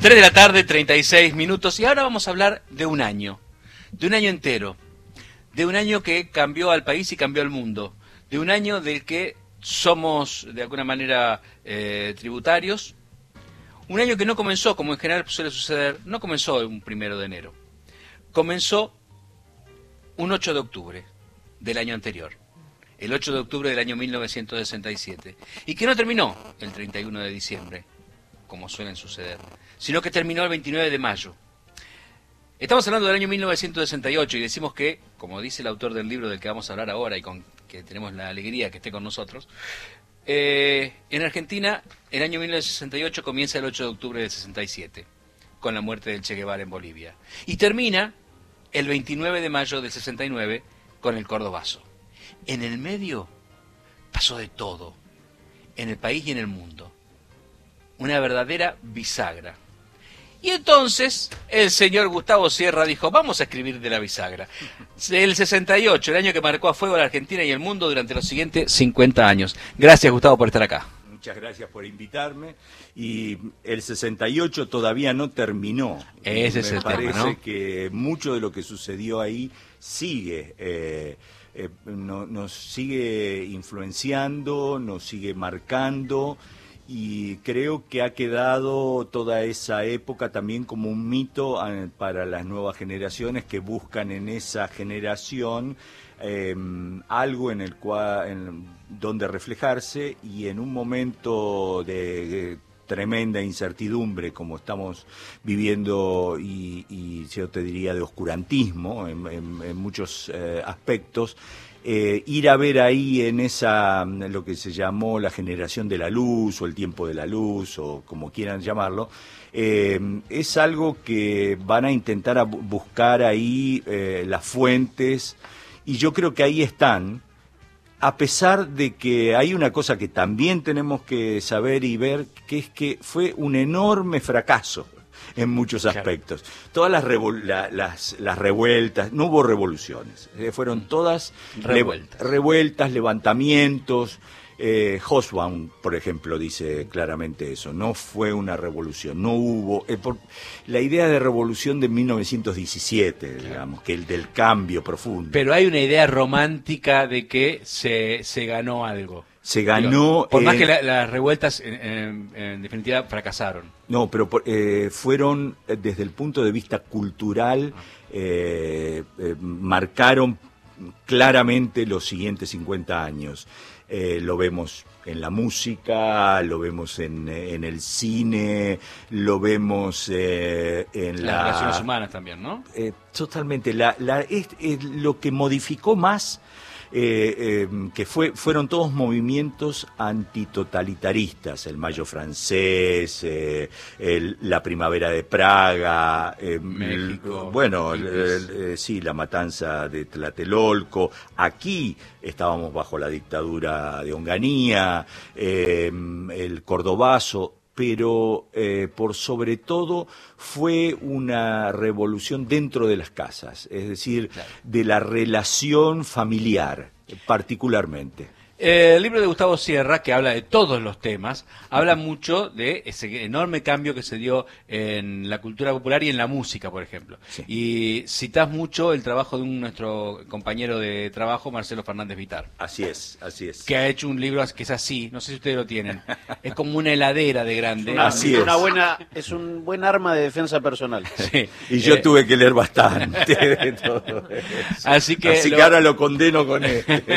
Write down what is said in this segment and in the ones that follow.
3 de la tarde, 36 minutos, y ahora vamos a hablar de un año entero, de un año que cambió al país y cambió al mundo, de un año del que somos de alguna manera tributarios, un año que no comenzó, como en general suele suceder, no comenzó un 1 de enero, comenzó un 8 de octubre del año anterior, el 8 de octubre del año 1967, y que no terminó el 31 de diciembre, como suelen suceder, sino que terminó el 29 de mayo. Estamos hablando del año 1968 y decimos que, como dice el autor del libro del que vamos a hablar ahora y con que tenemos la alegría que esté con nosotros, en Argentina el año 1968 comienza el 8 de octubre del 67, con la muerte del Che Guevara en Bolivia, y termina el 29 de mayo del 69 con el Cordobazo. En el medio pasó de todo, en el país y en el mundo. Una verdadera bisagra. Y entonces el señor Gustavo Sierra dijo, vamos a escribir de la bisagra. El 68, el año que marcó a fuego a la Argentina y el mundo durante los siguientes 50 años. Gracias, Gustavo, por estar acá. Muchas gracias por invitarme. Y el 68 todavía no terminó. Ese es el tema, ¿no? Me parece que mucho de lo que sucedió ahí sigue, nos sigue influenciando, nos sigue marcando. Y creo que ha quedado toda esa época también como un mito para las nuevas generaciones que buscan en esa generación algo en el cual donde reflejarse, y en un momento de tremenda incertidumbre como estamos viviendo y yo te diría de oscurantismo en muchos aspectos. Ir a ver ahí en esa, lo que se llamó la generación de la luz o el tiempo de la luz o como quieran llamarlo, es algo que van a intentar buscar ahí las fuentes, y yo creo que ahí están, a pesar de que hay una cosa que también tenemos que saber y ver, que es que fue un enorme fracaso en muchos aspectos. Claro. Todas las revueltas, no hubo revoluciones, fueron todas revueltas, levantamientos. Hobsbawm, por ejemplo, dice claramente eso, no fue una revolución, no hubo... la idea de revolución de 1917, claro, digamos, que el del cambio profundo. Pero hay una idea romántica de que se ganó algo. Se ganó... Por más que las revueltas en definitiva fracasaron. No, pero fueron, desde el punto de vista cultural, marcaron claramente los siguientes 50 años. Lo vemos en la música, lo vemos en el cine, lo vemos en las relaciones humanas también, ¿no? Totalmente. Lo que modificó más... que fueron todos movimientos antitotalitaristas, el Mayo francés, la Primavera de Praga, México, sí, la matanza de Tlatelolco. Aquí estábamos bajo la dictadura de Onganía, el Cordobazo. Pero por sobre todo fue una revolución dentro de las casas, es decir, claro, de la relación familiar particularmente. El libro de Gustavo Sierra, que habla de todos los temas, habla mucho de ese enorme cambio que se dio en la cultura popular y en la música, por ejemplo. Sí. Y citás mucho el trabajo de nuestro compañero de trabajo, Marcelo Fernández Vitar. Así es, así es. Que ha hecho un libro que es así, no sé si ustedes lo tienen. Es como una heladera de grande. Así es. Es un buen arma de defensa personal. Sí. Y yo tuve que leer bastante de todo eso. Así que ahora lo condeno con este.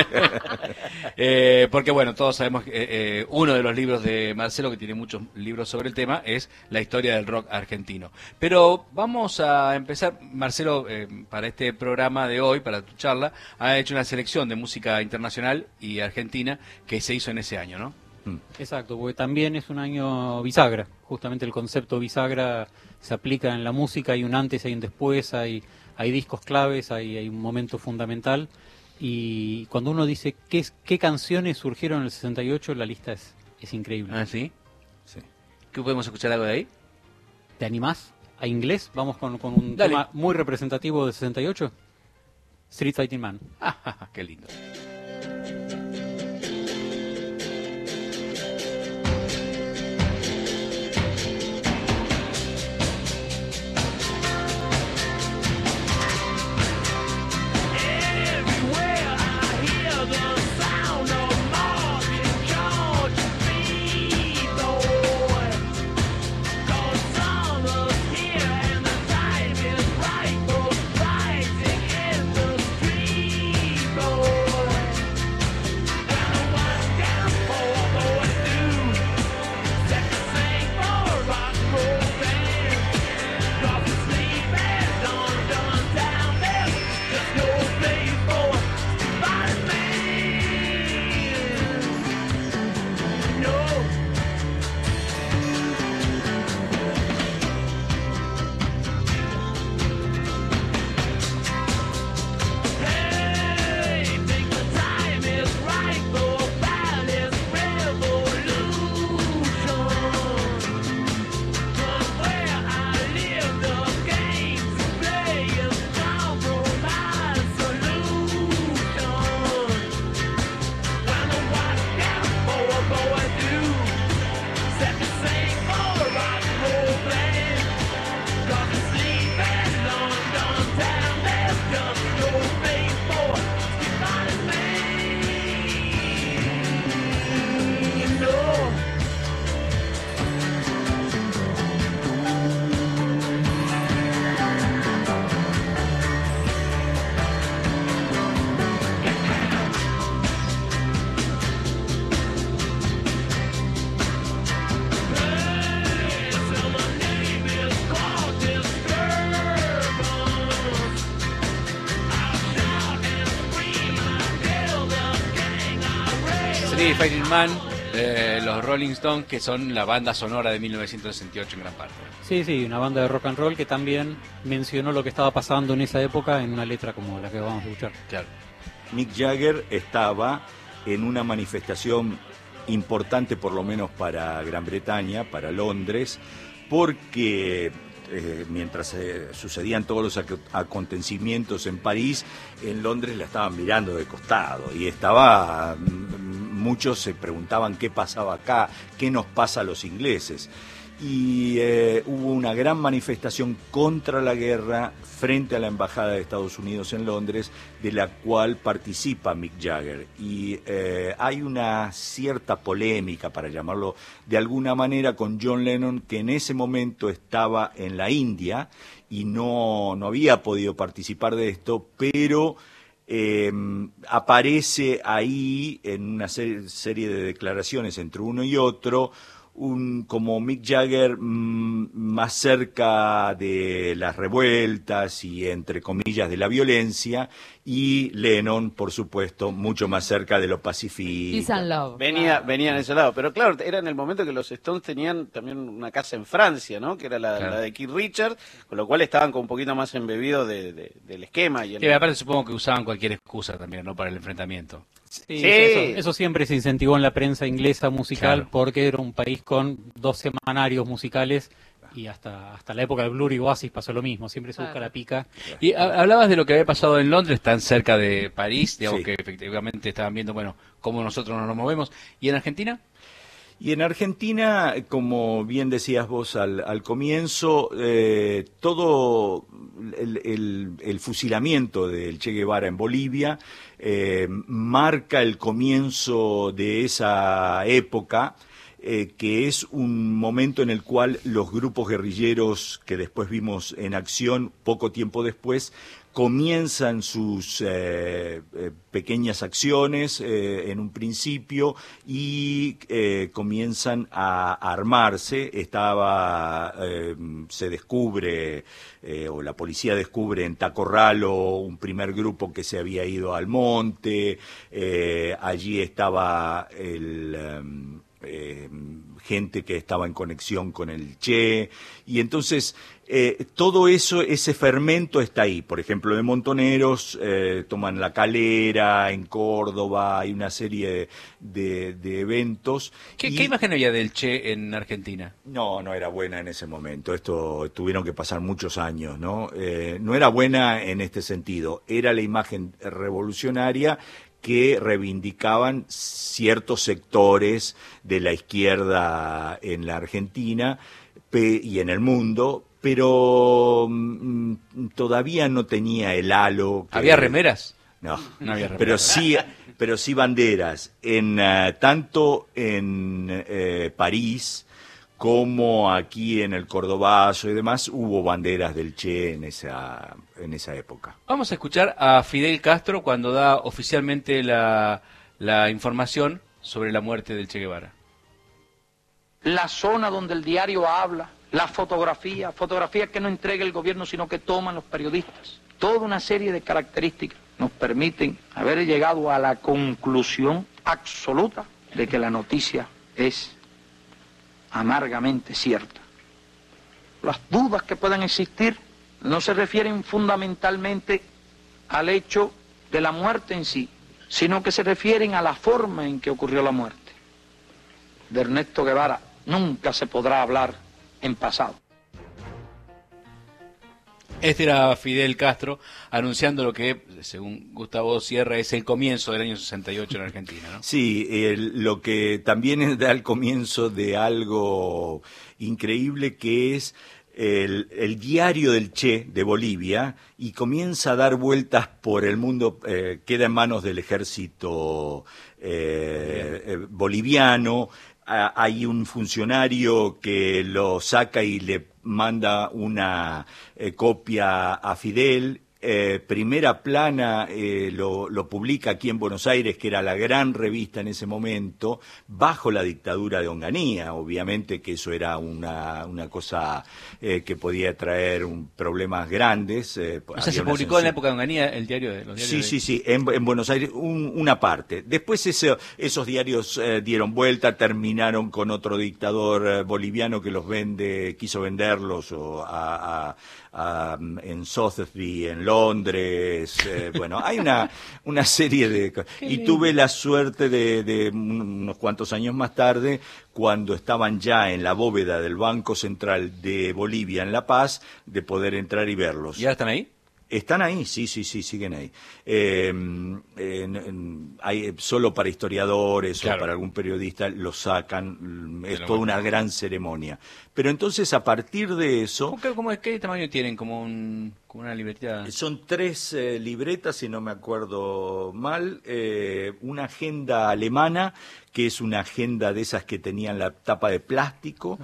Porque bueno, todos sabemos que uno de los libros de Marcelo, que tiene muchos libros sobre el tema, es la historia del rock argentino. Pero vamos a empezar, Marcelo, para este programa de hoy, para tu charla, ha hecho una selección de música internacional y argentina que se hizo en ese año, ¿no? Exacto, porque también es un año bisagra. Justamente el concepto bisagra se aplica en la música, hay un antes, hay un después, hay discos claves, hay un momento fundamental. Y cuando uno dice qué canciones surgieron en el 68, la lista es increíble. ¿Ah, sí? Sí. ¿Qué podemos escuchar algo de ahí? ¿Te animás a inglés? Vamos con un tema muy representativo del 68. Street Fighting Man. Qué lindo. Sí, Fighting Man, los Rolling Stones, que son la banda sonora de 1968 en gran parte. Sí, sí, una banda de rock and roll que también mencionó lo que estaba pasando en esa época en una letra como la que vamos a escuchar. Claro. Mick Jagger estaba en una manifestación importante, por lo menos para Gran Bretaña, para Londres, porque mientras sucedían todos los acontecimientos en París, en Londres la estaban mirando de costado y muchos se preguntaban qué pasaba acá, qué nos pasa a los ingleses. Y hubo una gran manifestación contra la guerra frente a la Embajada de Estados Unidos en Londres, de la cual participa Mick Jagger. Y hay una cierta polémica, para llamarlo de alguna manera, con John Lennon, que en ese momento estaba en la India y no había podido participar de esto, pero aparece ahí en una serie de declaraciones entre uno y otro, como Mick Jagger más cerca de las revueltas y, entre comillas, de la violencia, y Lennon, por supuesto, mucho más cerca de lo pacifista. Peace and love. Venía en ese lado, pero claro, era en el momento que los Stones tenían también una casa en Francia, ¿no? Que era la de Keith Richards, con lo cual estaban con un poquito más embebidos del esquema. Y aparte supongo que usaban cualquier excusa también, ¿no? Para el enfrentamiento. Sí, eso siempre se incentivó en la prensa inglesa musical, claro, porque era un país con 2 semanarios musicales y hasta la época del Blur y Oasis pasó lo mismo, siempre se busca la pica. Y hablabas de lo que había pasado en Londres, tan cerca de París, digamos, sí, que efectivamente estaban viendo, bueno, cómo nosotros nos movemos. ¿Y en Argentina? Y en Argentina, como bien decías vos al comienzo, todo el fusilamiento del Che Guevara en Bolivia marca el comienzo de esa época, que es un momento en el cual los grupos guerrilleros que después vimos en acción poco tiempo después comienzan sus pequeñas acciones en un principio y comienzan a armarse. Se descubre, o la policía descubre en Tacorralo un primer grupo que se había ido al monte, allí estaba gente que estaba en conexión con el Che, y entonces todo eso, ese fermento está ahí. Por ejemplo, de Montoneros toman La Calera, en Córdoba, hay una serie de eventos. ¿Qué imagen había del Che en Argentina? No era buena en ese momento. Esto tuvieron que pasar muchos años, ¿no? No era buena en este sentido. Era la imagen revolucionaria que reivindicaban ciertos sectores de la izquierda en la Argentina y en el mundo, pero todavía no tenía el halo. ¿Había remeras? No había remeras. Pero sí banderas, tanto en París como aquí en el Cordobazo y demás, hubo banderas del Che en esa época. Vamos a escuchar a Fidel Castro cuando da oficialmente la información sobre la muerte del Che Guevara. La zona donde el diario habla, la fotografías que no entrega el gobierno sino que toman los periodistas, toda una serie de características nos permiten haber llegado a la conclusión absoluta de que la noticia es amargamente cierta. Las dudas que puedan existir no se refieren fundamentalmente al hecho de la muerte en sí, sino que se refieren a la forma en que ocurrió la muerte. De Ernesto Guevara nunca se podrá hablar en pasado. Este era Fidel Castro anunciando lo que, según Gustavo Sierra, es el comienzo del año 68 en Argentina, ¿no? Sí, lo que también da el comienzo de algo increíble, que es el diario del Che de Bolivia, y comienza a dar vueltas por el mundo, queda en manos del ejército boliviano. Hay un funcionario que lo saca y le manda una copia a Fidel. Primera Plana lo publica aquí en Buenos Aires, que era la gran revista en ese momento, bajo la dictadura de Onganía. Obviamente que eso era una cosa que podía traer problemas grandes. O sea, se publicó en la época de Onganía el diario de los diarios. Sí, en Buenos Aires una parte. Después esos diarios dieron vuelta, terminaron con otro dictador boliviano que los quiso venderlos en Sotheby, en Londres. Bueno, hay una serie de cosas. Y tuve la suerte de unos cuantos años más tarde, cuando estaban ya en la bóveda del Banco Central de Bolivia en La Paz, de poder entrar y verlos. ¿Y ahora están ahí? Están ahí, sí, siguen ahí. Hay solo para historiadores, claro, o para algún periodista los sacan, es toda una gran ceremonia. Pero entonces, a partir de eso... ¿Qué tamaño tienen? ¿Como una libreta? Son 3 libretas, si no me acuerdo mal, una agenda alemana, que es una agenda de esas que tenían la tapa de plástico,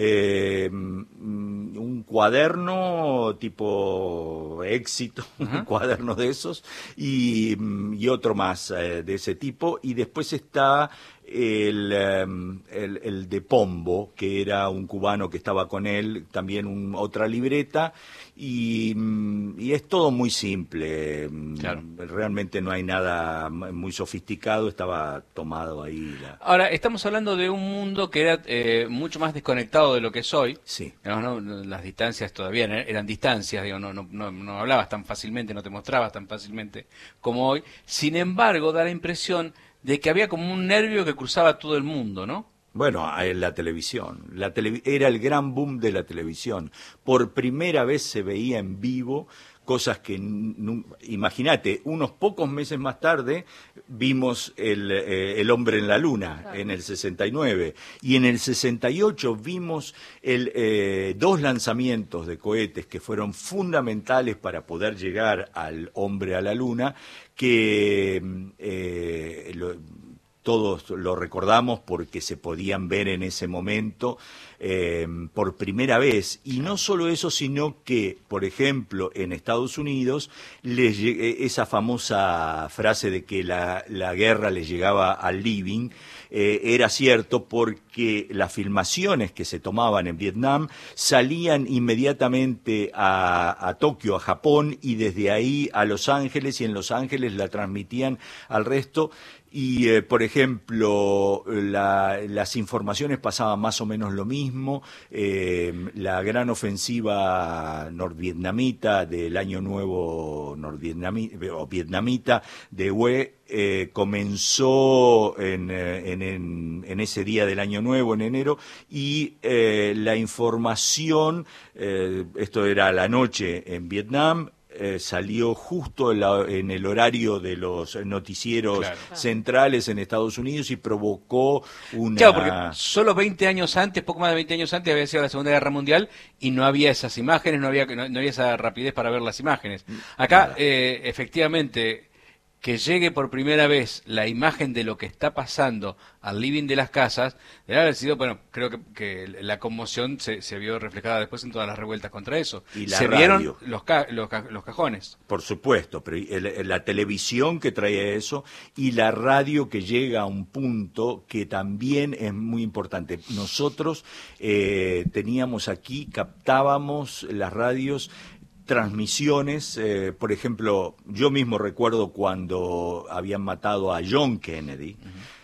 un cuaderno tipo Éxito, un cuaderno de esos, y otro más de ese tipo, y después está el de Pombo, que era un cubano que estaba con él, también otra libreta, y es todo muy simple. Claro. Realmente no hay nada muy sofisticado, estaba tomado ahí. Ahora, estamos hablando de un mundo que era mucho más desconectado de lo que es hoy. Sí. ¿No? Las distancias todavía eran distancias, digo, no hablabas tan fácilmente, no te mostrabas tan fácilmente como hoy. Sin embargo, da la impresión de que había como un nervio que cruzaba todo el mundo, ¿no? Bueno, en la televisión. Era el gran boom de la televisión. Por primera vez se veía en vivo cosas que, imagínate, unos pocos meses más tarde vimos el hombre en la luna, claro, en el 69, y en el 68 vimos 2 lanzamientos de cohetes que fueron fundamentales para poder llegar al hombre a la luna, que todos lo recordamos porque se podían ver en ese momento por primera vez. Y no solo eso, sino que, por ejemplo, en Estados Unidos, esa famosa frase de que la guerra les llegaba al living, era cierto, porque las filmaciones que se tomaban en Vietnam salían inmediatamente a Tokio, a Japón, y desde ahí a Los Ángeles, y en Los Ángeles la transmitían al resto. Y, por ejemplo, las informaciones pasaban más o menos lo mismo. La gran ofensiva del Año Nuevo vietnamita de Hue comenzó en ese día del Año Nuevo, en enero, y la información, esto era a la noche en Vietnam, salió justo en el horario de los noticieros, claro, centrales en Estados Unidos, y provocó una... Claro, porque solo 20 años antes, poco más de 20 años antes, había sido la Segunda Guerra Mundial y no había esas imágenes, no había esa rapidez para ver las imágenes. Acá, efectivamente, que llegue por primera vez la imagen de lo que está pasando al living de las casas, debe haber sido, bueno, creo que la conmoción se vio reflejada después en todas las revueltas contra eso. Y la se radio. Vieron los cajones. Por supuesto, pero la televisión que trae eso, y la radio que llega a un punto que también es muy importante. Nosotros teníamos aquí, captábamos las radios, transmisiones, por ejemplo, yo mismo recuerdo cuando habían matado a John Kennedy,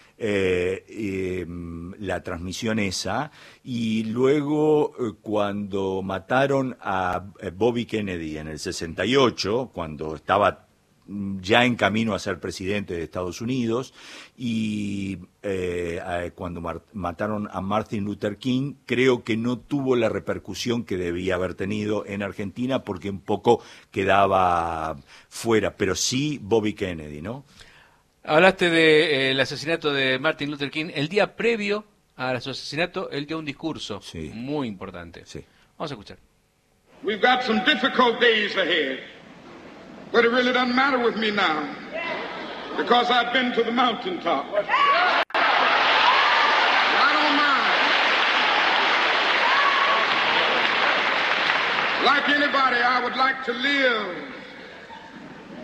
la transmisión esa, y luego cuando mataron a Bobby Kennedy en el 68, cuando estaba ya en camino a ser presidente de Estados Unidos, y cuando mataron a Martin Luther King, creo que no tuvo la repercusión que debía haber tenido en Argentina, porque un poco quedaba fuera, pero sí Bobby Kennedy, ¿no? Hablaste del asesinato de Martin Luther King. El día previo al asesinato, él dio un discurso, sí, muy importante. Sí. Vamos a escuchar. We've got some difficult days ahead. But it really doesn't matter with me now, because I've been to the mountaintop. I don't mind. Like anybody, I would like to live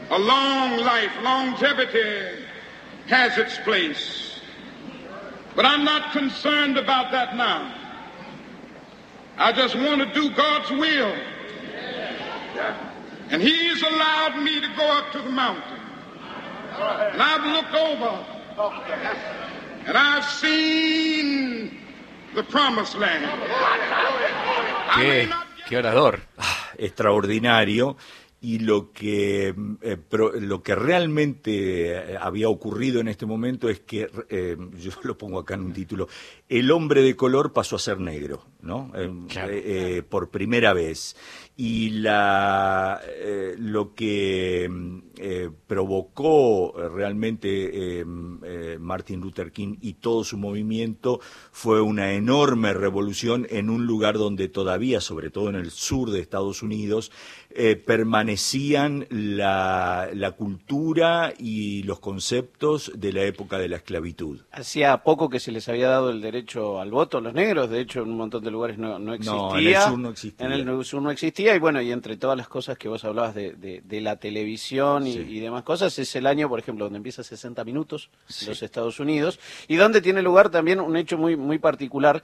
a long life, longevity has its place. But I'm not concerned about that now. I just want to do God's will. And He's allowed me to go up to the mountain. And I've looked over and I've seen the promised land. Qué orador. Extraordinario. Y lo que realmente había ocurrido en este momento es que, yo lo pongo acá en un título, el hombre de color pasó a ser negro, ¿no? Claro. Por primera vez. Y lo que provocó realmente Martin Luther King y todo su movimiento fue una enorme revolución en un lugar donde todavía, sobre todo en el sur de Estados Unidos, permanecían la cultura y los conceptos de la época de la esclavitud. Hacía poco que se les había dado el derecho al voto a los negros, de hecho en un montón de lugares no existía. No, en el sur no existía. En el sur no existía, y bueno, y entre todas las cosas que vos hablabas de la televisión y demás cosas, es el año, por ejemplo, donde empieza 60 Minutos en los Estados Unidos, y donde tiene lugar también un hecho muy particular.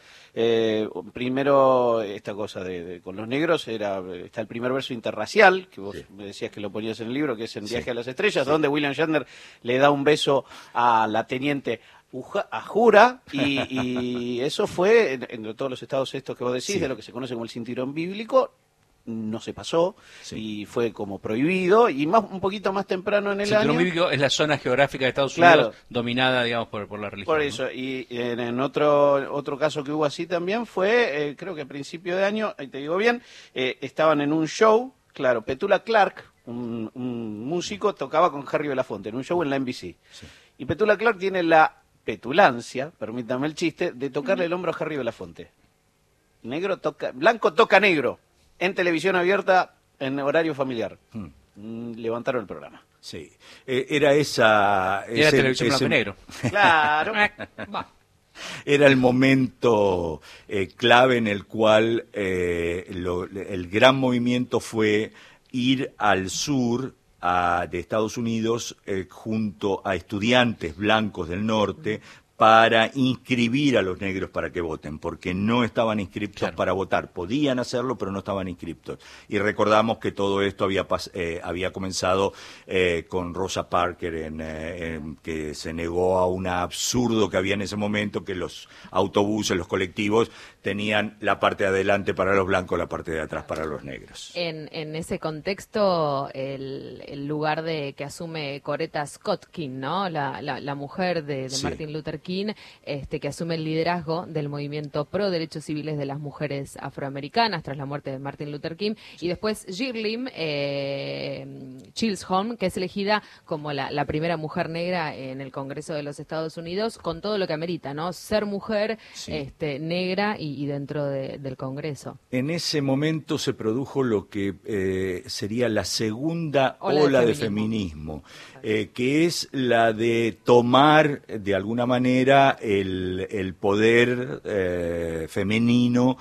Primero, esta cosa con los negros, está el primer verso interracial, que vos me decías que lo ponías en el libro, que es en Viaje a las Estrellas, donde William Shatner le da un beso a la teniente Ahura, y eso fue, entre todos los estados estos que vos decís, de lo que se conoce como el cinturón bíblico, no se pasó, y fue como prohibido, y un poquito más temprano en el año... El cinturón bíblico es la zona geográfica de Estados Unidos dominada, digamos, por la religión. Por eso, ¿no? Y en otro caso que hubo así también fue, creo que a principio de año, ahí te digo bien, estaban en un show, claro, Petula Clark, un músico, tocaba con Harry Belafonte en un show en la NBC. Sí. Y Petula Clark tiene la petulancia, permítame el chiste, de tocarle el hombro a Harry Belafonte. Blanco toca negro, en televisión abierta, en horario familiar. Levantaron el programa. Sí. Era televisión blanco y negro. Claro. Era el momento clave en el cual el gran movimiento fue ir al sur de Estados Unidos junto a estudiantes blancos del norte para inscribir a los negros para que voten, porque no estaban inscriptos para votar. Podían hacerlo, pero no estaban inscriptos. Y recordamos que todo esto había comenzado con Rosa Parks, que se negó a un absurdo que había en ese momento, que los autobuses, los colectivos, tenían la parte de adelante para los blancos, la parte de atrás para los negros. En ese contexto, el lugar que asume Coretta Scott King, ¿no? La mujer de Martin Luther King, que asume el liderazgo del movimiento pro derechos civiles de las mujeres afroamericanas tras la muerte de Martin Luther King, y después Girlim Chisholm, que es elegida como la primera mujer negra en el Congreso de los Estados Unidos, con todo lo que amerita, ¿no? Ser mujer negra y dentro del Congreso. En ese momento se produjo lo que sería la segunda ola de feminismo, que es la de tomar de alguna manera el poder femenino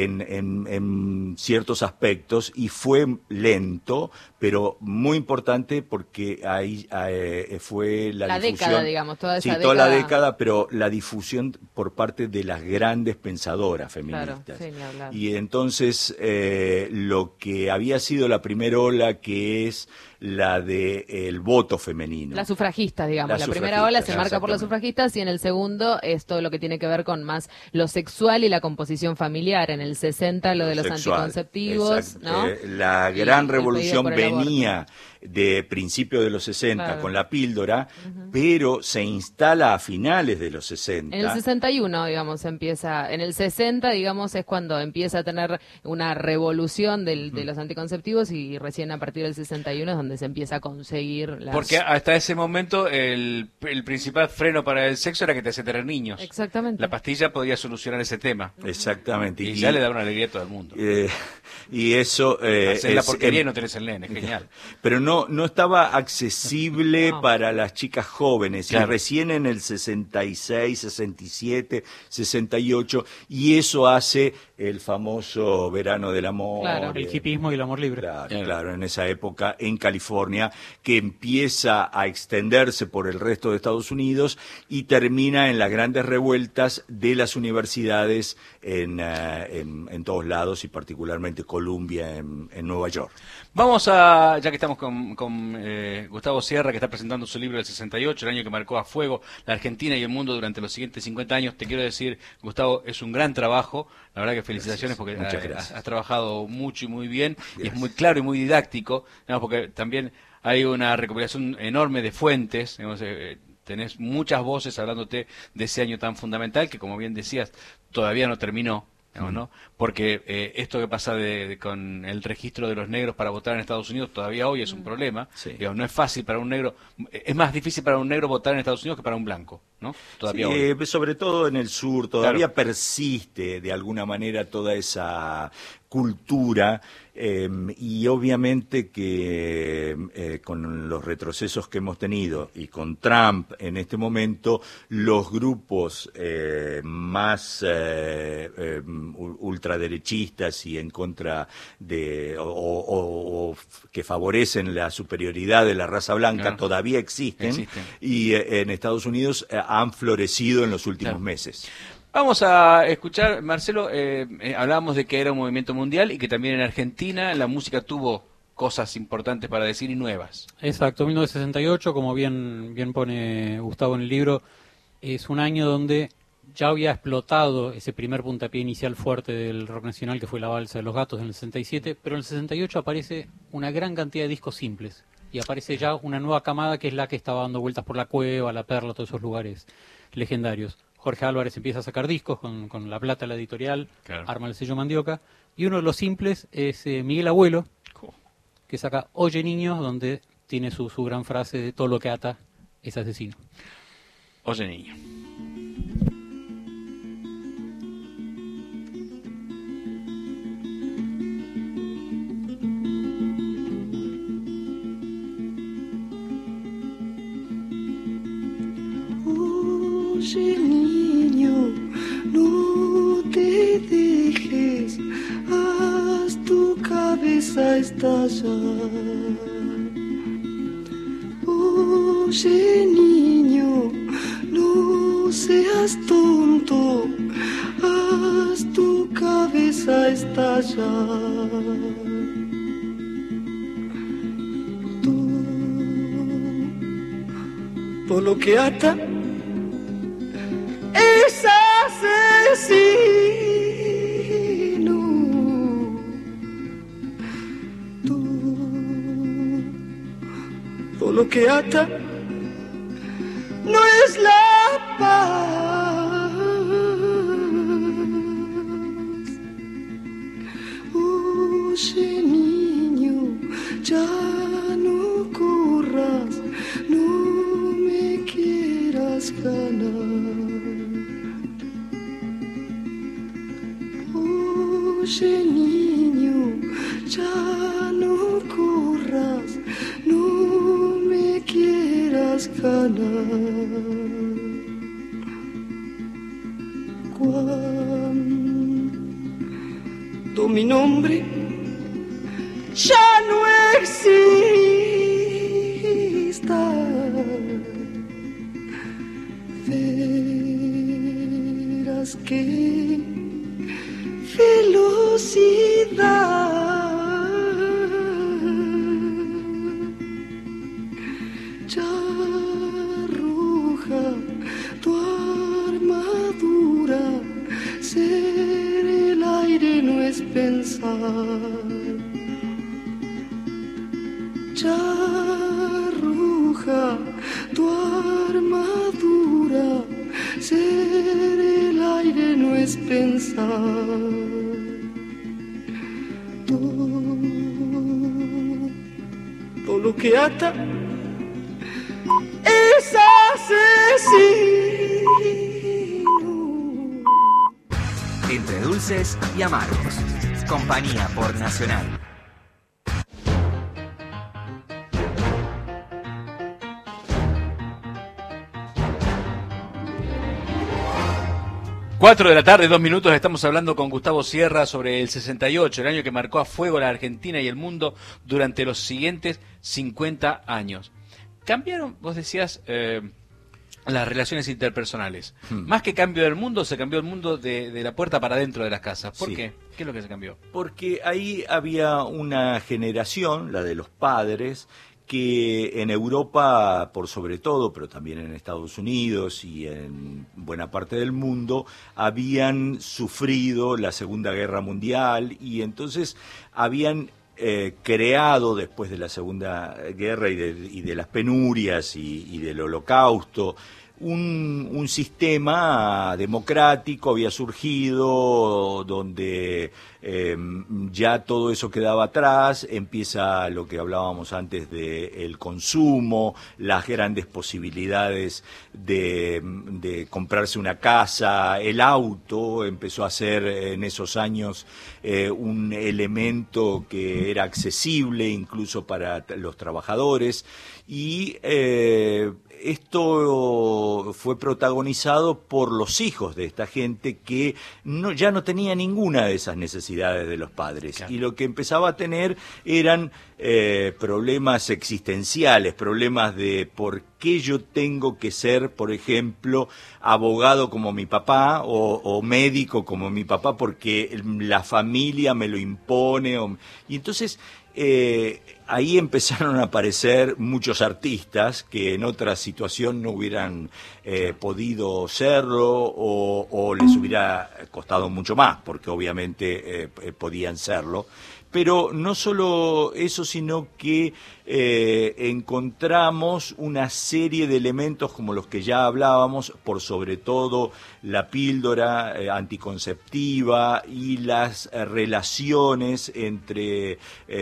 en ciertos aspectos, y fue lento, pero muy importante, porque ahí fue la difusión, década, digamos, toda esa toda la década, pero la difusión por parte de las grandes pensadoras feministas. Claro, y entonces lo que había sido la primera ola, que es la del voto femenino. Las sufragistas, digamos. La primera ola se marca por las sufragistas, y en el segundo es todo lo que tiene que ver con más lo sexual y la composición familiar. En el 60 lo de los anticonceptivos, ¿no? La gran revolución venía de principios de los 60 con la píldora, pero se instala a finales de los 60. En el 61, digamos, empieza, en el 60, digamos, es cuando empieza a tener una revolución de los anticonceptivos, y recién a partir del 61 es donde se empieza a conseguir Porque hasta ese momento el principal freno para el sexo era que te hacía tener niños. Exactamente. La pastilla podía solucionar ese tema. Exactamente. Y ya le da una alegría a todo el mundo. Y eso... hacer la porquería y no tenés el nene, genial. Pero no estaba accesible para las chicas jóvenes, y recién en el 66, 67, 68, y eso hace el famoso verano del amor. Claro, el hipismo y el amor libre. Claro, en esa época en California. California, que empieza a extenderse por el resto de Estados Unidos y termina en las grandes revueltas de las universidades en todos lados, y particularmente Columbia en Nueva York. Vamos a, ya que estamos con Gustavo Sierra, que está presentando su libro del 68, el año que marcó a fuego la Argentina y el mundo durante los siguientes 50 años, te quiero decir, Gustavo, es un gran trabajo, la verdad que felicitaciones. Gracias. Porque has trabajado mucho y muy bien, gracias. Y es muy claro y muy didáctico, ¿no? Porque también hay una recopilación enorme de fuentes, digamos, tenés muchas voces hablándote de ese año tan fundamental que, como bien decías, todavía no terminó. ¿No? Porque esto que pasa con el registro de los negros para votar en Estados Unidos todavía hoy es un problema. Sí. Digamos, no es fácil para un negro, es más difícil para un negro votar en Estados Unidos que para un blanco, ¿no? Todavía sí, hoy. Sobre todo en el sur, todavía claro. Persiste de alguna manera toda esa cultura, y obviamente que con los retrocesos que hemos tenido y con Trump en este momento, los grupos más ultraderechistas y en contra de o que favorecen la superioridad de la raza blanca todavía existen. Y en Estados Unidos han florecido en los últimos meses. Vamos a escuchar, Marcelo, hablábamos de que era un movimiento mundial y que también en Argentina la música tuvo cosas importantes para decir y nuevas. Exacto, 1968, como bien pone Gustavo en el libro, es un año donde ya había explotado ese primer puntapié inicial fuerte del rock nacional, que fue la Balsa de los Gatos en el 67, pero en el 68 aparece una gran cantidad de discos simples y aparece ya una nueva camada que es la que estaba dando vueltas por La Cueva, La Perla, todos esos lugares legendarios. Jorge Álvarez empieza a sacar discos con La Plata, la editorial, claro. Arma el sello Mandioca, y uno de los simples es Miguel Abuelo, que saca Oye Niño, donde tiene su gran frase de todo lo que ata es asesino. Oye Niño. Oye niño, no te dejes, haz tu cabeza estallar. Oye niño, no seas tonto, haz tu cabeza estallar. Todo lo que ata es asesino. Todo lo que ata no es la paz. Oye niño, ya no corras, no me quieras ganar. Oye niño, ya no corras, no me quieras ganar. Cuando mi nombre ya no exista, verás que velocidad ya arroja tu armadura. Ser el aire no es pensar, ya arroja tu armadura. Ser el aire no es pensar. Todo lo que ata es asesino. Entre dulces y amargos. Compañía por Nacional. 4 de la tarde, 2 minutos, estamos hablando con Gustavo Sierra sobre el 68, el año que marcó a fuego la Argentina y el mundo durante los siguientes 50 años. Cambiaron, vos decías, las relaciones interpersonales. Más que cambio del mundo, se cambió el mundo de la puerta para adentro de las casas. ¿Por qué? ¿Qué es lo que se cambió? Porque ahí había una generación, la de los padres, que en Europa, por sobre todo, pero también en Estados Unidos y en buena parte del mundo, habían sufrido la Segunda Guerra Mundial y entonces habían creado, después de la Segunda Guerra y de las penurias y del Holocausto, un sistema democrático había surgido donde ya todo eso quedaba atrás, empieza lo que hablábamos antes del consumo, las grandes posibilidades de comprarse una casa, el auto empezó a ser en esos años un elemento que era accesible incluso para los trabajadores y esto fue protagonizado por los hijos de esta gente que ya no tenía ninguna de esas necesidades de los padres. Claro. Y lo que empezaba a tener eran problemas existenciales, problemas de por qué yo tengo que ser, por ejemplo, abogado como mi papá o médico como mi papá porque la familia me lo impone. Y entonces ahí empezaron a aparecer muchos artistas que en otra situación no hubieran podido serlo o les hubiera costado mucho más, porque obviamente podían serlo. Pero no solo eso, sino que encontramos una serie de elementos como los que ya hablábamos, por sobre todo la píldora anticonceptiva y las relaciones entre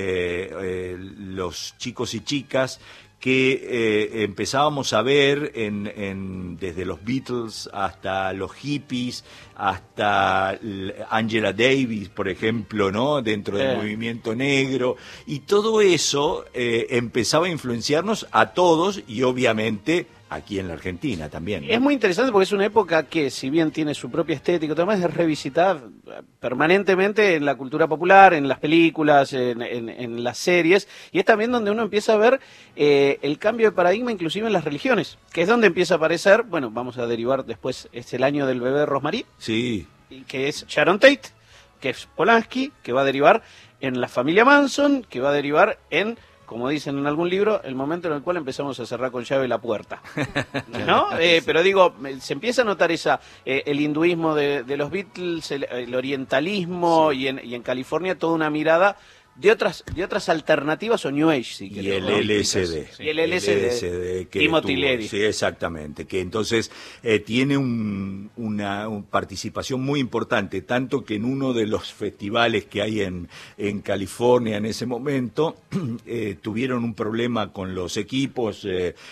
los chicos y chicas que empezábamos a ver desde los Beatles hasta los hippies, hasta Angela Davis, por ejemplo, ¿no? Dentro del movimiento negro, y todo eso empezaba a influenciarnos a todos y obviamente aquí en la Argentina también, ¿no? Es muy interesante porque es una época que, si bien tiene su propia estética, además es revisitada permanentemente en la cultura popular, en las películas, en las series, y es también donde uno empieza a ver el cambio de paradigma inclusive en las religiones, que es donde empieza a aparecer, bueno, vamos a derivar después, es el año del bebé Rosemary, sí, que es Sharon Tate, que es Polanski, que va a derivar en la familia Manson, que va a derivar en, como dicen en algún libro, el momento en el cual empezamos a cerrar con llave la puerta, ¿no? Pero digo, se empieza a notar el hinduismo de los Beatles, el orientalismo, sí, y en California toda una mirada de otras alternativas o New Age, si y el LSD. Sí. Y el LSD que Timothy Leary. Sí, exactamente, que entonces tiene una participación muy importante, tanto que en uno de los festivales que hay en California en ese momento tuvieron un problema con los equipos,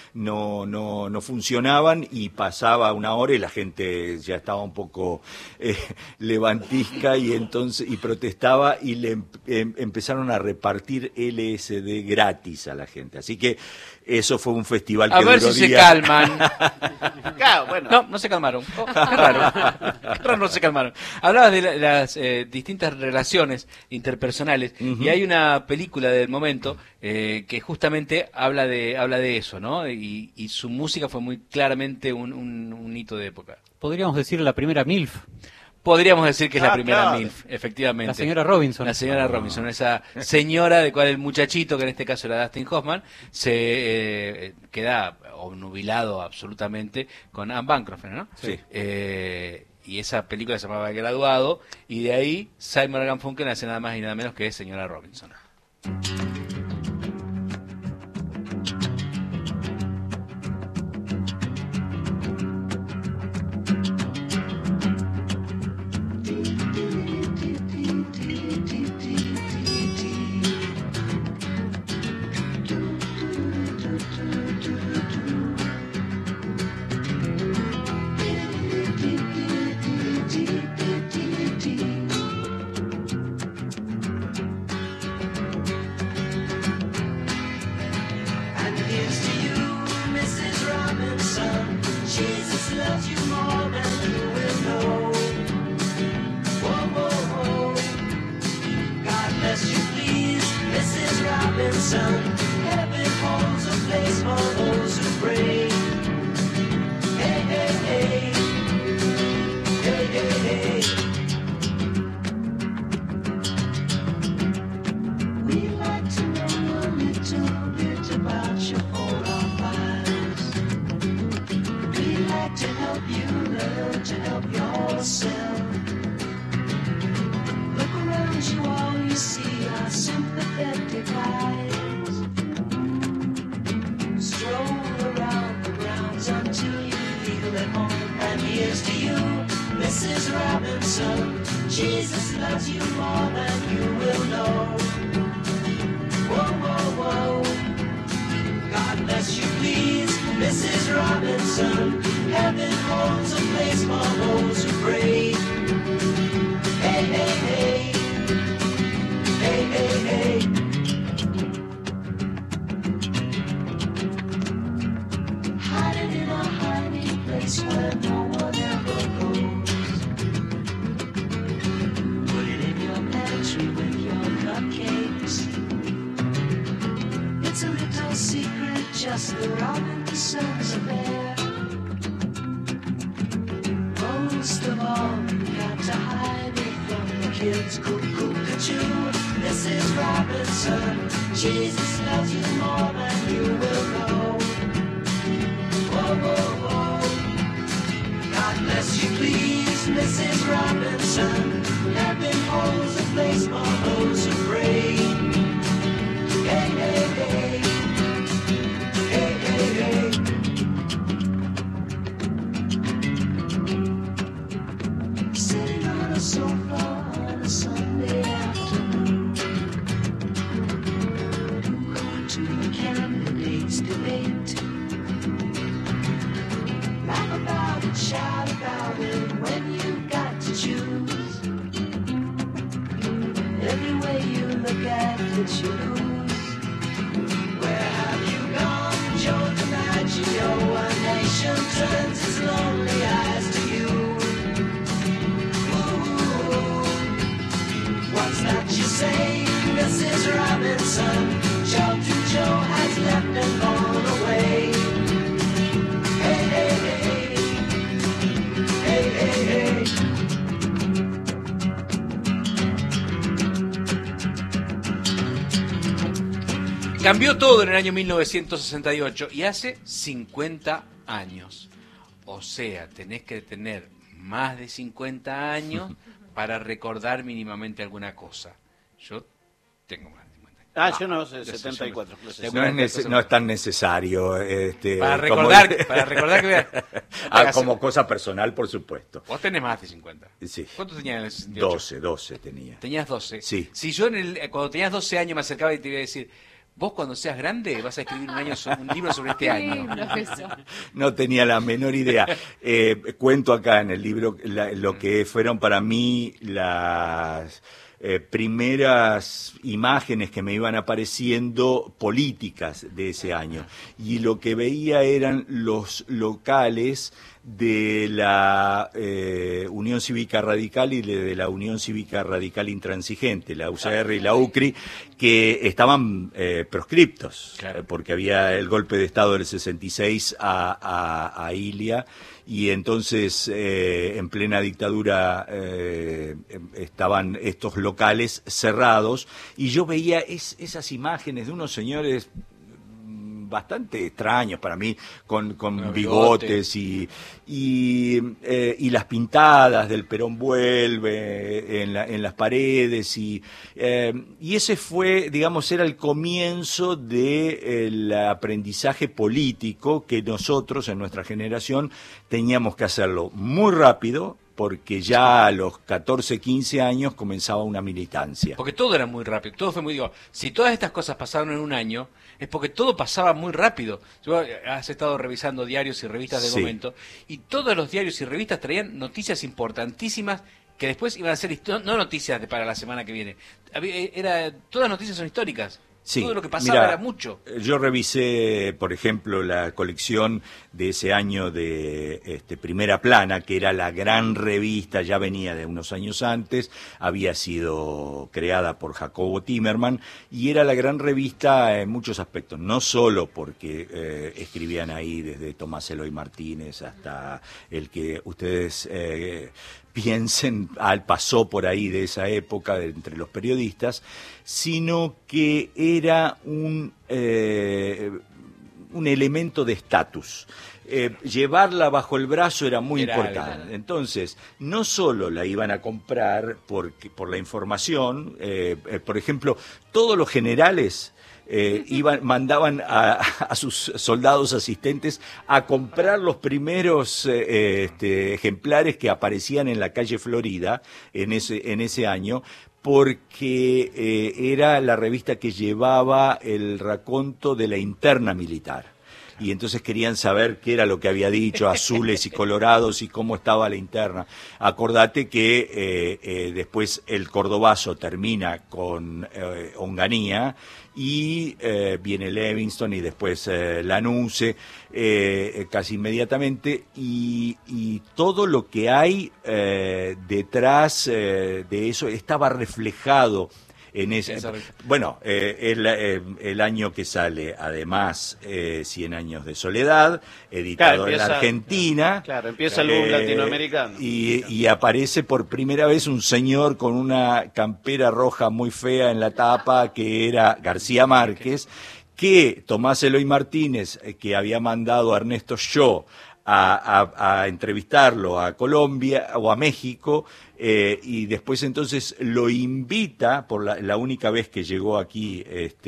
no funcionaban y pasaba una hora y la gente ya estaba un poco levantisca y protestaba y le empezaron a repartir LSD gratis a la gente. Así que eso fue un festival que duró días. A ver si se calman. Claro, bueno. No se calmaron. Qué raro, no se calmaron. Hablabas de las distintas relaciones interpersonales y hay una película del momento que justamente habla de eso, ¿no? Y su música fue muy claramente un hito de época. Podríamos decir la primera MILF. Podríamos decir que es la primera MILF, efectivamente. La señora Robinson. La señora Robinson, esa señora de cual el muchachito, que en este caso era Dustin Hoffman, se queda obnubilado absolutamente con Anne Bancroft, ¿no? Sí. Y esa película se llamaba Graduado, y de ahí Simon & Garfunkel hace nada más y nada menos que señora Robinson. Robinson. Heaven holds a place for those who pray. Hey, hey, hey. Hey, hey, hey. We'd like to know a little bit about your forefathers. We'd like to help you learn to help yourself. Look around you, all you see are sympathetic eyes. Stroll around the grounds until you feel at home. And here's to you, Mrs. Robinson. Jesus loves you more than you will know. Whoa, whoa, whoa. God bless you, please, Mrs. Robinson. Heaven holds a place for those who pray. Hey, hey, hey. Hey, hey, hey. Hiding in a hiding place where no one ever goes. Put it in your pantry with your cupcakes. It's a little secret, just the Robinsons affair. Most of all, you got to hide it from the kids. Cuckoo-cuckoo, Mrs. Robinson. Jesus loves you more than you will know. Whoa, whoa, whoa. God bless you, please, Mrs. Robinson. Heaven holds a place for those who pray. Hey, hey, hey. Hey, hey, hey. Sitting on a sofa on a Sunday afternoon, going to the candidates' debate. Laugh about it, shout about it when you got to choose. Every way you look at it, you lose. Where have you gone, Joe DiMaggio? A nation turns its lonely eyes to you. What's that you say, Mrs. Robinson? Joe to Joe has left and gone away. Hey, hey, hey. Hey, hey, hey. Cambió todo en el año 1968 y hace 50 años. O sea, tenés que tener más de 50 años para recordar mínimamente alguna cosa. Yo tengo más de 50 años. Ah, yo no sé, 74. No es tan necesario. Para recordar que... como cosa personal, por supuesto. Vos tenés más de 50. Sí. ¿Cuántos tenías en el 68? 12 tenía. ¿Tenías 12? Sí. Si yo cuando tenías 12 años me acercaba y te iba a decir... Vos cuando seas grande vas a escribir un libro sobre este año. No tenía la menor idea. Cuento acá en el libro lo que fueron para mí las primeras imágenes que me iban apareciendo políticas de ese año. Y lo que veía eran los locales de la Unión Cívica Radical y de la Unión Cívica Radical Intransigente, la UCR y la UCRI, que estaban proscriptos, claro, porque había el golpe de Estado del 66 a Ilia, y entonces en plena dictadura estaban estos locales cerrados, y yo veía esas imágenes de unos señores bastante extraños para mí, con bigotes y las pintadas del Perón vuelve en las paredes, y ese fue, digamos, era el comienzo del aprendizaje político que nosotros en nuestra generación teníamos que hacerlo muy rápido, porque ya a los 14, 15 años comenzaba una militancia. Porque todo era muy rápido, todo fue muy... Digo, si todas estas cosas pasaron en un año, es porque todo pasaba muy rápido. Has estado revisando diarios y revistas de momento, y todos los diarios y revistas traían noticias importantísimas que después iban a ser, no noticias para la semana que viene. Todas las noticias son históricas. Sí, todo lo que pasaba mira, era mucho. Yo revisé, por ejemplo, la colección de ese año de Primera Plana, que era la gran revista, ya venía de unos años antes, había sido creada por Jacobo Timerman, y era la gran revista en muchos aspectos, no solo porque escribían ahí desde Tomás Eloy Martínez hasta el que ustedes piensen, pasó por ahí de esa época entre los periodistas, sino que era un elemento de estatus. Llevarla bajo el brazo era muy importante. Entonces, no solo la iban a comprar por la información, por ejemplo, todos los generales mandaban a sus soldados asistentes a comprar los primeros ejemplares que aparecían en la calle Florida en ese año, porque era la revista que llevaba el raconto de la interna militar. Y entonces querían saber qué era lo que había dicho, azules y colorados, y cómo estaba la interna. Acordate que después el Cordobazo termina con Onganía, y viene Livingston y después Lanuse casi inmediatamente, y todo lo que hay detrás de eso estaba reflejado en ese. Bueno, el año que sale, además, 100 años de soledad, editado en la Argentina. Claro, empieza el boom latinoamericano. Y aparece por primera vez un señor con una campera roja muy fea en la tapa, que era García Márquez, que Tomás Eloy Martínez, que había mandado a Ernesto Shaw a entrevistarlo a Colombia o a México, y después entonces lo invita por la única vez que llegó aquí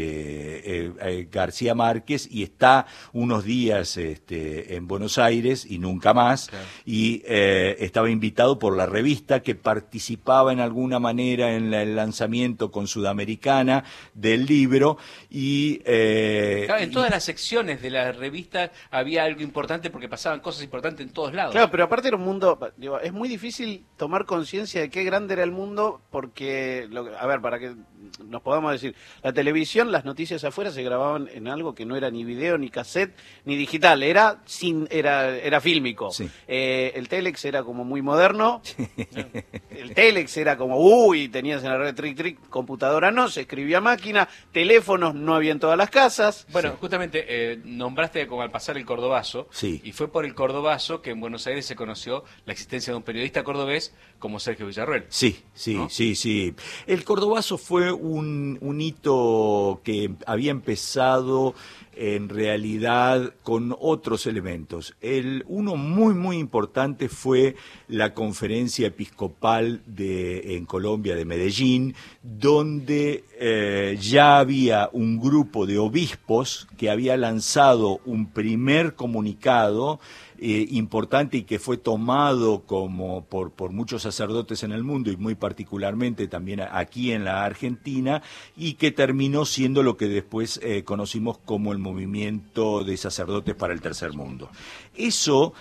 García Márquez, y está unos días en Buenos Aires y nunca más, claro. Y estaba invitado por la revista, que participaba en alguna manera en el lanzamiento con Sudamericana del libro, y claro, en todas las secciones de la revista había algo importante, porque pasaban cosas importantes en todos lados. Claro, pero aparte era un mundo, digo, es muy difícil tomar conciencia de qué grande era el mundo, porque, a ver, para que nos podamos decir, la televisión, las noticias afuera se grababan en algo que no era ni video, ni cassette, ni digital, era fílmico. Sí. El telex era como muy moderno, el telex era como, tenías en la red tric, computadora no, se escribía a máquina, teléfonos no había en todas las casas. Bueno, sí. Justamente nombraste como al pasar el Cordobazo, sí. Y fue por el Cordobazo que en Buenos Aires se conoció la existencia de un periodista cordobés como Sergio Villarroel. Sí. ¿No? Sí. El Cordobazo fue un hito que había empezado en realidad con otros elementos. Uno muy importante fue la conferencia episcopal en Colombia, de Medellín, donde ya había un grupo de obispos que había lanzado un primer comunicado importante, y que fue tomado como por muchos sacerdotes en el mundo, y muy particularmente también aquí en la Argentina, y que terminó siendo lo que después conocimos como el movimiento de sacerdotes para el tercer mundo. Eso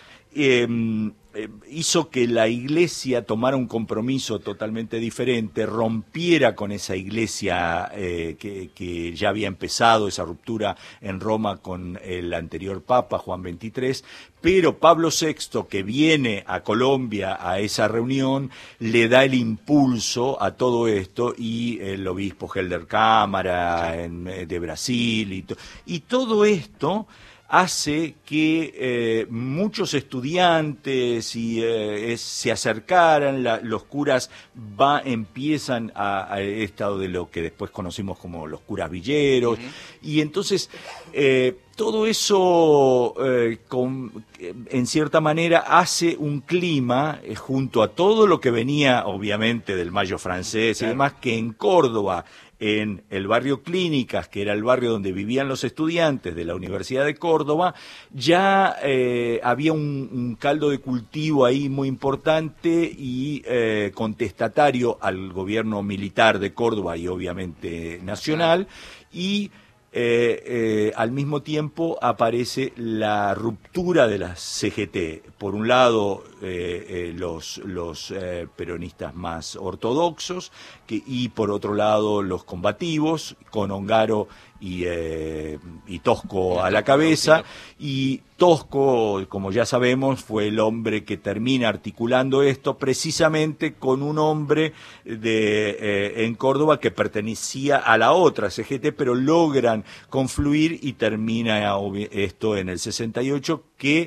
hizo que la Iglesia tomara un compromiso totalmente diferente, rompiera con esa Iglesia que ya había empezado, esa ruptura en Roma con el anterior Papa, Juan XXIII, pero Pablo VI, que viene a Colombia a esa reunión, le da el impulso a todo esto, y el obispo Helder Cámara de Brasil, y todo esto hace que muchos estudiantes se acercaran, los curas empiezan a estado de lo que después conocimos como los curas villeros, y entonces todo eso en cierta manera hace un clima, junto a todo lo que venía obviamente del Mayo francés, claro, y demás, que en Córdoba, en el barrio Clínicas, que era el barrio donde vivían los estudiantes de la Universidad de Córdoba, ya había un caldo de cultivo ahí muy importante y contestatario al gobierno militar de Córdoba y obviamente nacional, y al mismo tiempo aparece la ruptura de la CGT. Por un lado, los peronistas más ortodoxos, y por otro lado los combativos, con Ongaro y Tosco a la cabeza. Y Tosco, como ya sabemos, fue el hombre que termina articulando esto precisamente con un hombre en Córdoba que pertenecía a la otra CGT, pero logran confluir y termina esto en el 68,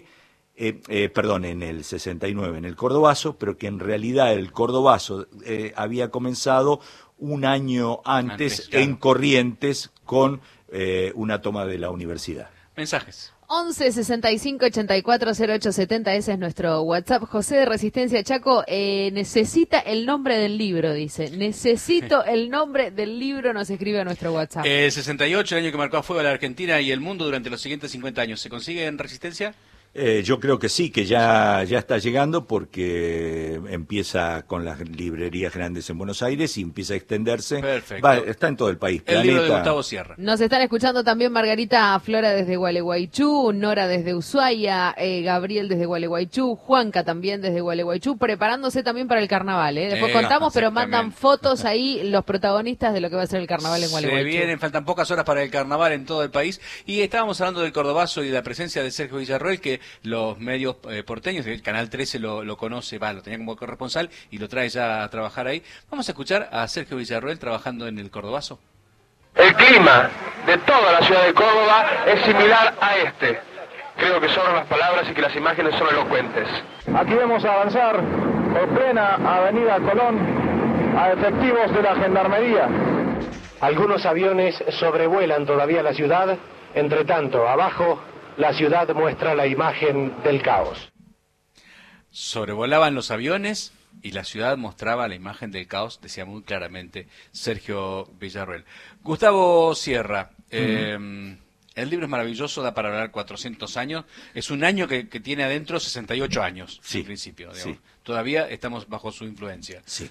en el 69, en el Cordobazo, pero que en realidad el Cordobazo había comenzado un año antes claro, en Corrientes con una toma de la universidad. Mensajes. 11 65 84 08 70, ese es nuestro WhatsApp. José de Resistencia Chaco, necesita el nombre del libro, dice. Necesito el nombre del libro, nos escribe a nuestro WhatsApp. 68, el año que marcó a fuego a la Argentina y el mundo durante los siguientes 50 años. ¿Se consigue en Resistencia? Yo creo que sí, que ya está llegando, porque empieza con las librerías grandes en Buenos Aires y empieza a extenderse. Perfecto. Está en todo el país. El libro de Gustavo Sierra. Nos están escuchando también Margarita Flora desde Gualeguaychú, Nora desde Ushuaia, Gabriel desde Gualeguaychú, Juanca también desde Gualeguaychú, preparándose también para el carnaval. Después contamos, pero mandan fotos ahí los protagonistas de lo que va a ser el carnaval en Gualeguaychú. Se vienen, faltan pocas horas para el carnaval en todo el país. Y estábamos hablando del Cordobazo y de la presencia de Sergio Villarroel, que los medios porteños, el Canal 13 lo conoce, lo tenía como corresponsal y lo trae ya a trabajar ahí. Vamos a escuchar a Sergio Villarroel trabajando en el Cordobazo. El clima de toda la ciudad de Córdoba es similar a este. Creo que sobran las palabras y que las imágenes son elocuentes. Aquí vemos avanzar por plena avenida Colón a efectivos de la Gendarmería. Algunos aviones sobrevuelan todavía la ciudad, entre tanto, abajo la ciudad muestra la imagen del caos. Sobrevolaban los aviones y la ciudad mostraba la imagen del caos, decía muy claramente Sergio Villarroel. Gustavo Sierra, el libro es maravilloso, da para hablar 400 años. Es un año que tiene adentro 68 años, en principio. Digamos. Sí. Todavía estamos bajo su influencia. Sí.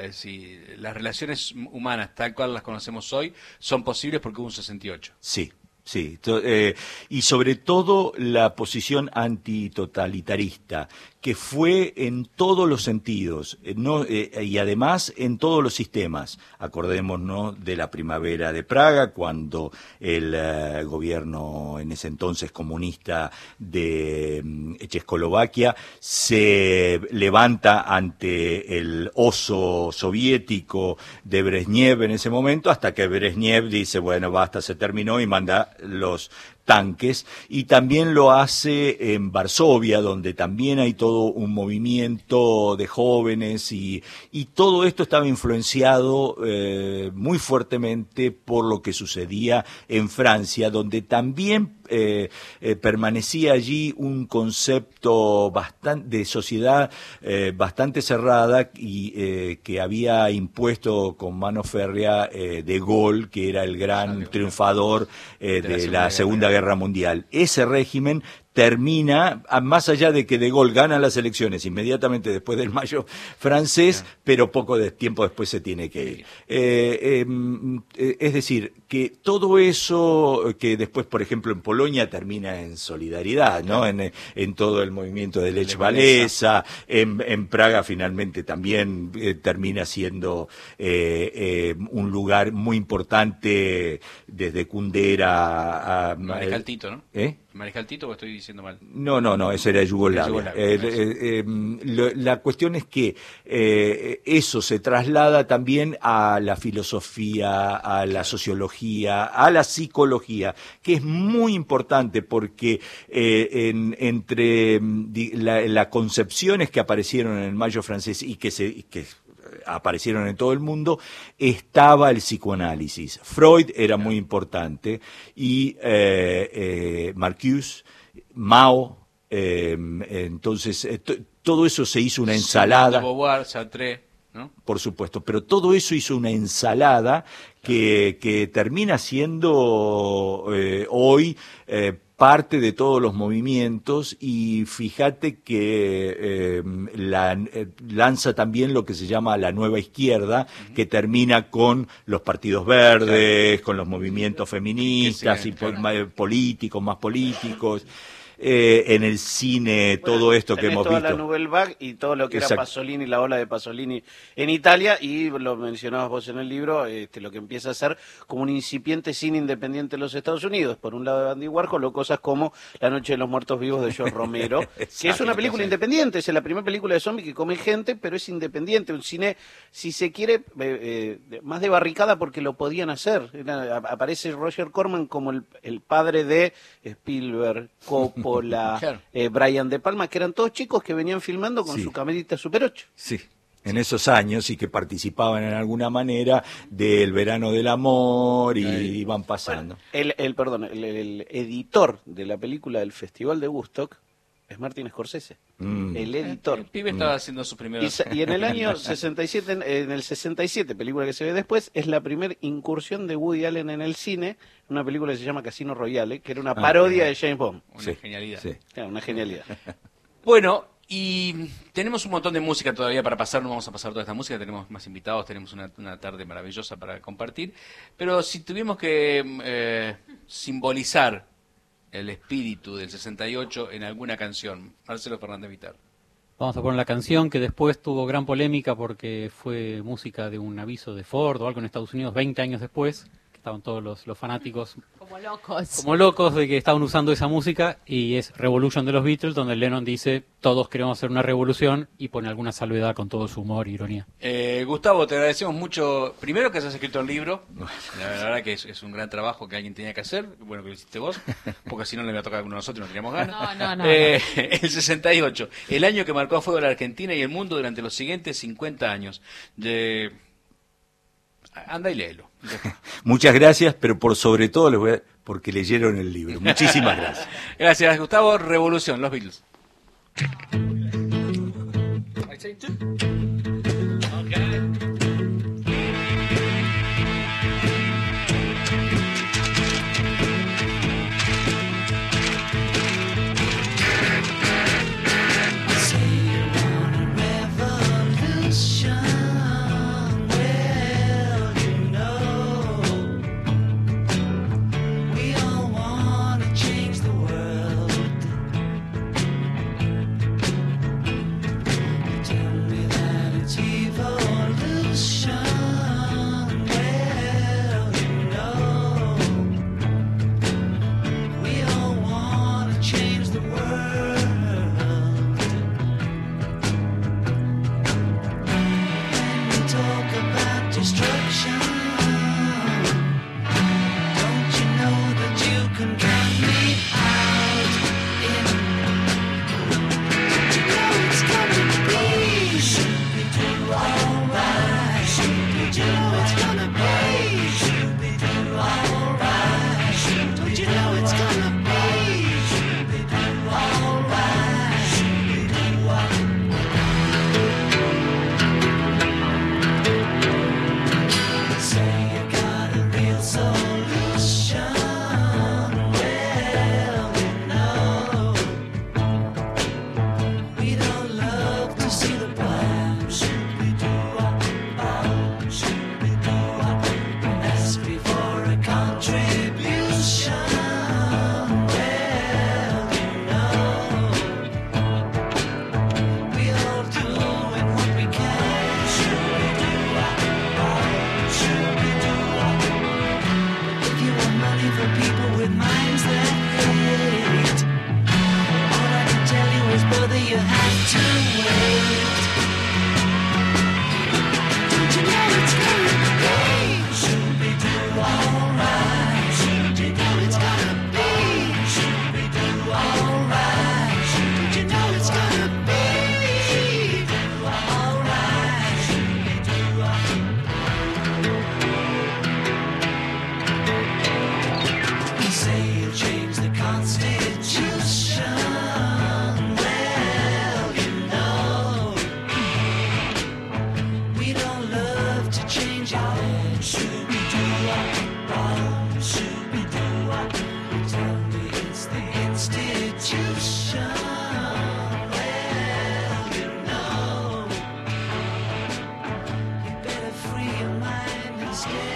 Las relaciones humanas, tal cual las conocemos hoy, son posibles porque hubo un 68. Sí. Sí, y sobre todo la posición antitotalitarista, que fue en todos los sentidos, y además en todos los sistemas. Acordémonos de la primavera de Praga, cuando el gobierno en ese entonces comunista de Checoslovaquia se levanta ante el oso soviético de Brezhnev en ese momento, hasta que Brezhnev dice, bueno, basta, se terminó, y manda los tanques, y también lo hace en Varsovia, donde también hay todo un movimiento de jóvenes, y todo esto estaba influenciado muy fuertemente por lo que sucedía en Francia, donde también permanecía allí un concepto de sociedad bastante cerrada, y que había impuesto con mano férrea de Gaulle, que era el gran triunfador de la Segunda Guerra Mundial. Ese régimen termina, más allá de que De Gaulle gana las elecciones inmediatamente después del Mayo francés, pero poco tiempo después se tiene que ir. Es decir, que todo eso que después, por ejemplo, en Polonia termina en solidaridad, ¿no? En todo el movimiento de Lech Walesa, en Praga finalmente también termina siendo un lugar muy importante desde Kundera a Mariscal Tito, ¿no? Mariscal Tito, ¿o estoy diciendo mal? No, esa era Yugoslavia. La cuestión es que eso se traslada también a la filosofía, a la sociología, a la psicología, que es muy importante, porque entre las concepciones que aparecieron en el Mayo francés y que aparecieron en todo el mundo, estaba el psicoanálisis. Freud era muy importante, y Marcuse, Mao, entonces todo eso se hizo una ensalada. De Beauvoir, Sartre, ¿no? Por supuesto, pero todo eso hizo una ensalada que termina siendo hoy parte de todos los movimientos, y fíjate que lanza también lo que se llama la nueva izquierda, que termina con los partidos verdes, con los movimientos feministas y políticos, más políticos. en el cine, todo esto que hemos toda visto. la Nouvelle Vague y todo lo que Exacto. era Pasolini, la ola de Pasolini en Italia, y lo mencionabas vos en el libro, lo que empieza a ser como un incipiente cine independiente en los Estados Unidos, por un lado de Andy Warhol, o cosas como La noche de los muertos vivos de George Romero, que es una película independiente, es la primera película de zombie que come gente, pero es independiente, un cine, si se quiere, más de barricada porque lo podían hacer. Aparece Roger Corman como el padre de Spielberg, Coppola, Claro. Brian De Palma, que eran todos chicos que venían filmando con Sí. su camerita Super 8. Sí, en esos años y que participaban en alguna manera del Verano del Amor y iban pasando. El editor de la película del Festival de Woodstock es Martin Scorsese, el editor. El pibe estaba haciendo sus primeros... Y en el año 67, en el 67, película que se ve después, es la primera incursión de Woody Allen en el cine, una película que se llama Casino Royale, que era una parodia de James Bond. Una genialidad. Sí. Una genialidad. Bueno, y tenemos un montón de música todavía para pasar, no vamos a pasar toda esta música, tenemos más invitados, tenemos una tarde maravillosa para compartir, pero si tuvimos que simbolizar el espíritu del 68 en alguna canción, Marcelo Fernández Vitar. Vamos a poner la canción que después tuvo gran polémica porque fue música de un aviso de Ford o algo en Estados Unidos 20 años después, que estaban todos los fanáticos como locos de que estaban usando esa música, y es Revolution de los Beatles, donde Lennon dice todos queremos hacer una revolución y pone alguna salvedad con todo su humor e ironía. Gustavo, te agradecemos mucho, primero que hayas escrito el libro, la verdad que es un gran trabajo que alguien tenía que hacer, bueno que lo hiciste vos, porque si no le iba a tocar a alguno de nosotros y no teníamos ganas. No. El 68, el año que marcó a fuego a la Argentina y el mundo durante los siguientes 50 años. Anda y léelo. Muchas gracias, pero por sobre todo les voy a... porque leyeron el libro. Muchísimas gracias. Gracias, Gustavo. Revolución, los Beatles. Stay